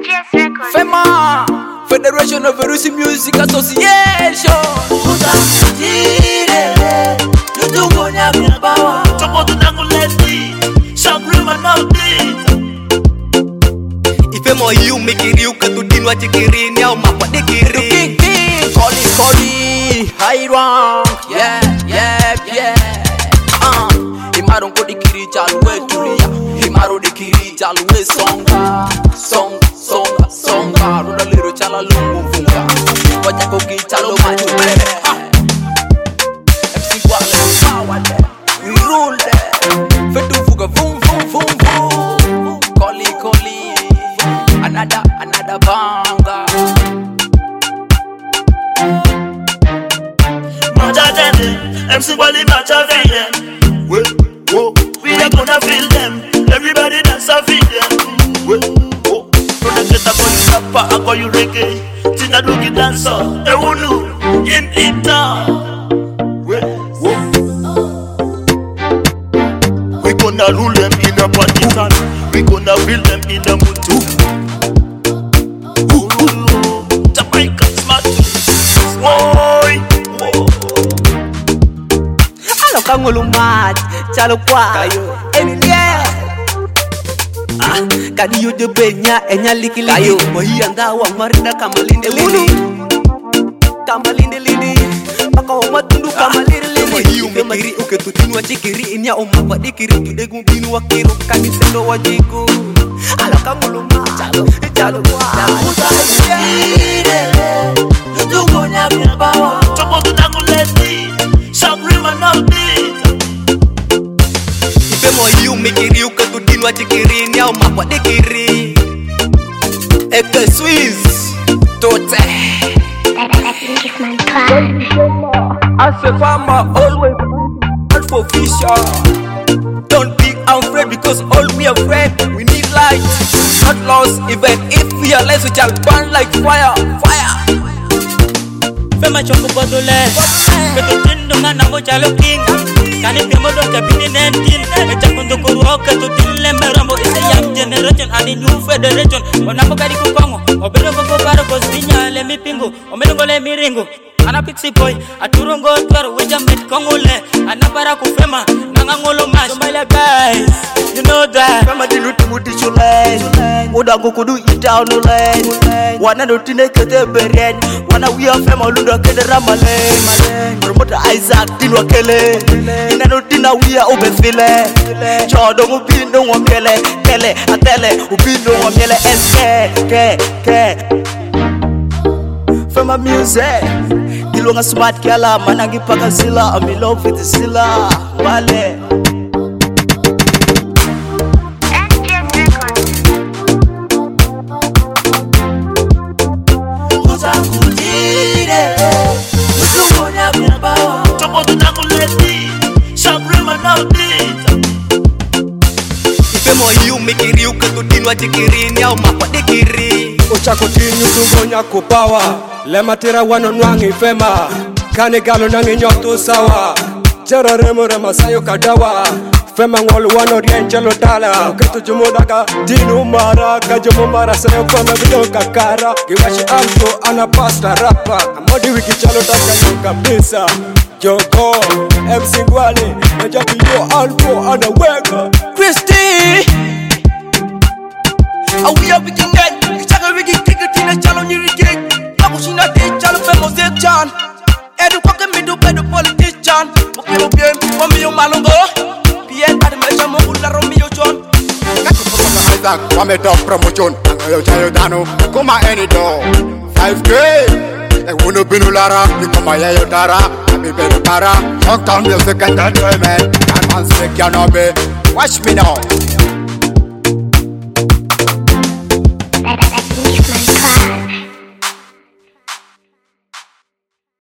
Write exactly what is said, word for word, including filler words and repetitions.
FEMA, Federation of Erusi Music Association. Ifemo yu mikiri ukatudinwa chikiri nyao mapa dikiri. Koli koli high rank, yeah yeah yeah. Uh, imaro kodikiri chalwe tulia, imaro dikiri chalwe songa, songa songa songa. Ruda liro chala lungu funga, waja koki chalo maju bebe. M C Wale power there, we rule there. Fetu fuga vum vum vum vum. Koli koli, another another banga. M C Wale Macha feel them. We are gonna feel them. Everybody dance and feel them. Whoa. Gonna get up on you rapper, I call you reggae. Tina Dugi dancer, Ewunu in Ita. We gonna rule them in a partisan. We gonna feel them in a mutu. Jamaica smart. Oi. Kangulumat, chalo kwa Emilia ah, kadi yude benya enya liki liki Mohi anga wa marida kamalinde lili Kamalinde lili Baka wa matundu kamalinde lili Mohi umekiri uke tutinu wa jikiri Inya umakwa dikiri tudegu binu wa kiru Kani sendo wa jiku Ala kangulumat, chalo, chalo kwa Nutungo nyabia bawa Chopo tunangu leti Shabrima na udita Ifemo yu mikiri ukatudinwa chikiri Nyao makwa dikiri Eke Swiss Tote As a farmer always hunt for fisher. Don't be afraid because all we are afraid. We need light, not lost. Even if we are less we shall burn like fire. Fire Fema choko bodole Keto tindo mana mo chalo king Kani pemo do kabini nineteen Echa kundo kuro keto tinle merambo It's a young generation and a new federation Onambo kari kukongo Obero koko paro kosinya le mi pingo Omerongo le mi ringo Ana pixie boy Aturongo twaro weja met kongole Anapara kufema Nangangolo mash Somalia guys You know that Fema dinuti muti chuleng Udango kudu ita onuleng Wana dotine kete beren Wana wia fema lundo kede ramale Promoter Isaac dinwa kele Ina dotina wia ubefile Chodo ubindo wamele Kele atele ubindo wamele Eske ke ke Fema music Ilonga smart kiala manangi paka sila I'm in love with the sila Wale Ifemo yu mikiri ukatudinwa chikiri Nyao makwa dikiri Ochako tinyu tungonya kupawa Lema tira wano nwangi ifema Kane galo nangi nyoto sawa Jera remo rema sayo kadawa Fema ngolu wano rienjelo dala Ketu jumudaga dinu mara Kajumu mara sayo kwame video kakara Giwashi alto ana pasta rapa Amodi wiki chalo taka yuka bisa Joko, M C Wale Najabi yo alto ana wega Christy Awi up wiki net Kichaka wiki kiki tina chalo nyirike Nakushina di chalo femo zechan Edu kwake midu bedu politician Mokelo game Wami yo malongo Bien badi maisha mungu la Romeo John Kaku promoter Isaac Wame top promotion Angayo chayo dano Kuma any door five K E wunu binu lara Nikoma yayo dara Abi bedu kara Talk down music entertainment Can't man speak ya no be Watch me now